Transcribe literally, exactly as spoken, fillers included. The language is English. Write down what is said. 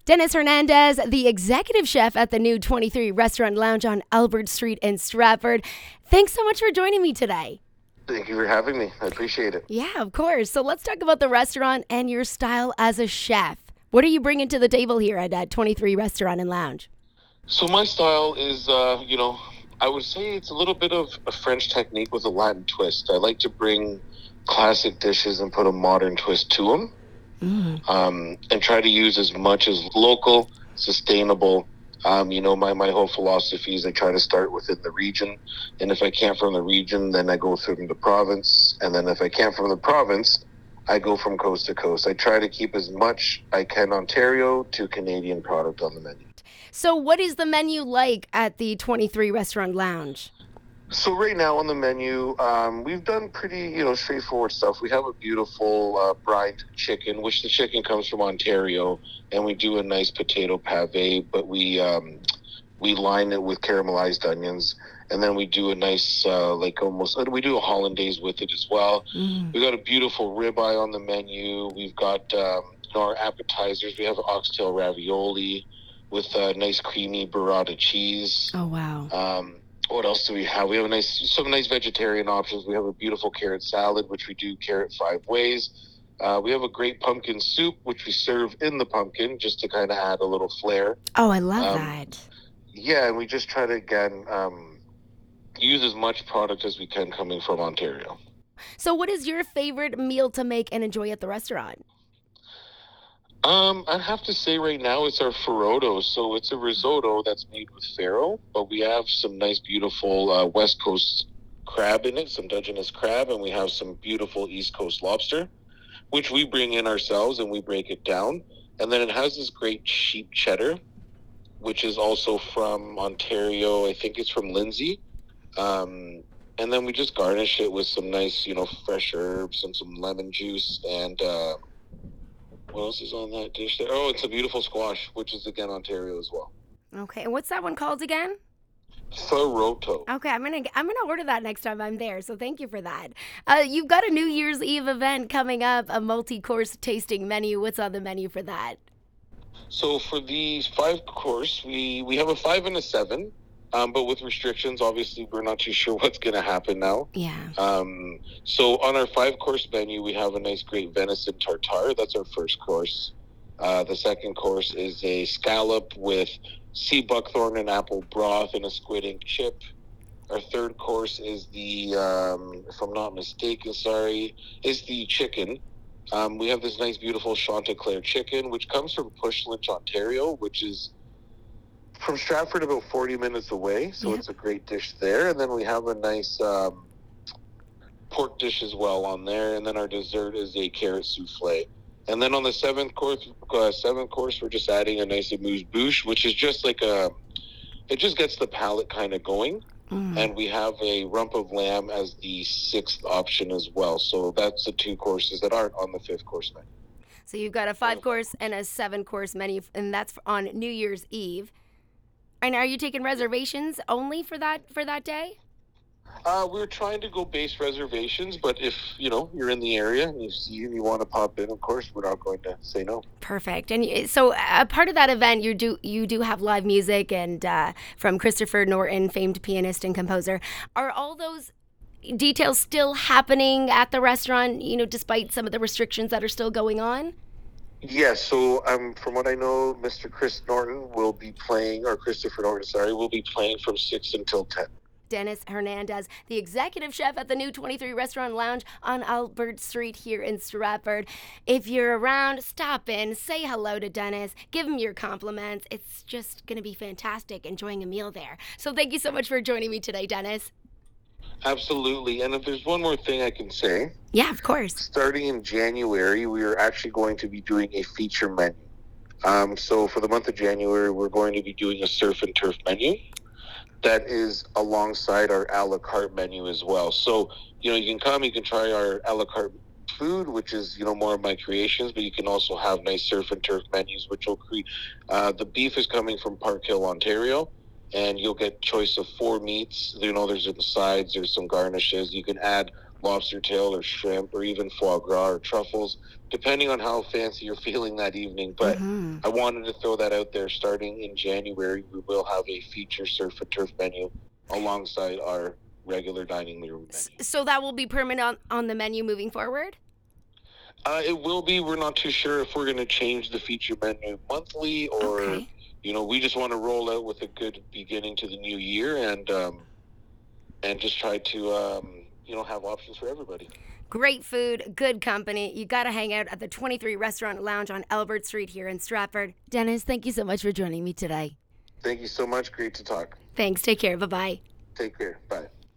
Dennis Hernandez, the executive chef at the new twenty-three Restaurant Lounge on Albert Street in Stratford. Thanks so much for joining me today. Thank you for having me. I appreciate it. Yeah, of course. So let's talk about the restaurant and your style as a chef. What are you bringing to the table here at uh, twenty-three Restaurant and Lounge? So my style is, uh, you know, I would say it's a little bit of a French technique with a Latin twist. I like to bring classic dishes and put a modern twist to them, Mm. um, and try to use as much as local, sustainable. Um, you know, my, my whole philosophy is I try to start within the region. And if I can't from the region, then I go through the province. And then if I can't from the province, I go from coast to coast. I try to keep as much I can Ontario to Canadian product on the menu. So what is the menu like at the twenty-three Restaurant Lounge? So right now on the menu, um, we've done pretty, you know, straightforward stuff. We have a beautiful uh, brined chicken, which the chicken comes from Ontario, and we do a nice potato pave, but we um, we line it with caramelized onions, and then we do a nice, uh, like almost, we do a hollandaise with it as well. Mm. We got a beautiful ribeye on the menu. We've got um, you know, our appetizers. We have oxtail ravioli with a nice creamy burrata cheese. Oh, wow. Um, what else do we have? We have a nice, some nice vegetarian options. We have a beautiful carrot salad, which we do carrot five ways. Uh, we have a great pumpkin soup, which we serve in the pumpkin just to kind of add a little flair. Oh, I love Um, that. Yeah, and we just try to, again, um, use as much product as we can coming from Ontario. So what is your favorite meal to make and enjoy at the restaurant? Um, I'd have to say right now it's our Ferrotto. So it's a risotto that's made with farro, but we have some nice, beautiful uh, West Coast crab in it, some Dungeness crab, and we have some beautiful East Coast lobster, which we bring in ourselves and we break it down. And then it has this great sheep cheddar, which is also from Ontario. I think it's from Lindsay. Um, and then we just garnish it with some nice, you know, fresh herbs and some lemon juice and... Uh, what else is on that dish there? Oh, it's a beautiful squash, which is again Ontario as well. Okay, and what's that one called again? Ferrotto. Okay, I'm gonna I'm gonna order that next time I'm there. So thank you for that. Uh, you've got a New Year's Eve event coming up, a multi-course tasting menu. What's on the menu for that? So for the five course, we we have a five and a seven, um, but with restrictions, obviously, we're not too sure what's going to happen now. Yeah. Um, so on our five course menu, we have a nice, great venison tartare. That's our first course. Uh, the second course is a scallop with sea buckthorn and apple broth and a squid ink chip. Our third course is the, um, if I'm not mistaken, sorry, is the chicken. Um, we have this nice, beautiful Chanticleer chicken, which comes from Pushlinch, Ontario, which is from Stratford about forty minutes away. So Yep. it's a great dish there. And then we have a nice um, pork dish as well on there. And then our dessert is a carrot souffle. And then on the seventh course, uh, seventh course, we're just adding a nice amuse-bouche, which is just like a, it just gets the palate kind of going. Mm. And we have a rump of lamb as the sixth option as well. So that's the two courses that aren't on the fifth course menu. So you've got a five-course and a seven-course menu, and that's on New Year's Eve. And are you taking reservations only for that for that day? Uh, we're trying to go base reservations, but if, you know, you're in the area and you see and you want to pop in, of course, we're not going to say no. Perfect. And y- so a part of that event, you do you do have live music and uh, from Christopher Norton, famed pianist and composer. Are all those details still happening at the restaurant, you know, despite some of the restrictions that are still going on? Yes, so um, from what I know, Mister Chris Norton will be playing, or Christopher Norton, sorry, will be playing from six until ten. Dennis Hernandez, the executive chef at the new twenty-three Restaurant Lounge on Albert Street here in Stratford. If you're around, stop in, say hello to Dennis, give him your compliments. It's just going to be fantastic enjoying a meal there. So thank you so much for joining me today, Dennis. Absolutely. And if there's one more thing I can say, Yeah, of course. starting in January, we are actually going to be doing a feature menu. Um, so for the month of January, we're going to be doing a surf and turf menu that is alongside our a la carte menu as well. So, you know, you can come, you can try our a la carte food, which is, you know, more of my creations, but you can also have nice surf and turf menus, which will create, uh, the beef is coming from Park Hill, Ontario, and you'll get choice of four meats. You know, there's the sides, there's some garnishes. You can add lobster tail or shrimp or even foie gras or truffles, depending on how fancy you're feeling that evening. But Mm-hmm. I wanted to throw that out there. Starting in January, we will have a feature surf and turf menu alongside our regular dining room menu. So that will be permanent on, on the menu moving forward? Uh, it will be. We're not too sure if we're going to change the feature menu monthly or, Okay. you know, we just want to roll out with a good beginning to the new year and um, and just try to, um, you know, have options for everybody. Great food, good company. You got to hang out at the twenty-three Restaurant Lounge on Albert Street here in Stratford. Dennis, thank you so much for joining me today. Thank you so much. Great to talk. Thanks. Take care. Bye-bye. Take care. Bye.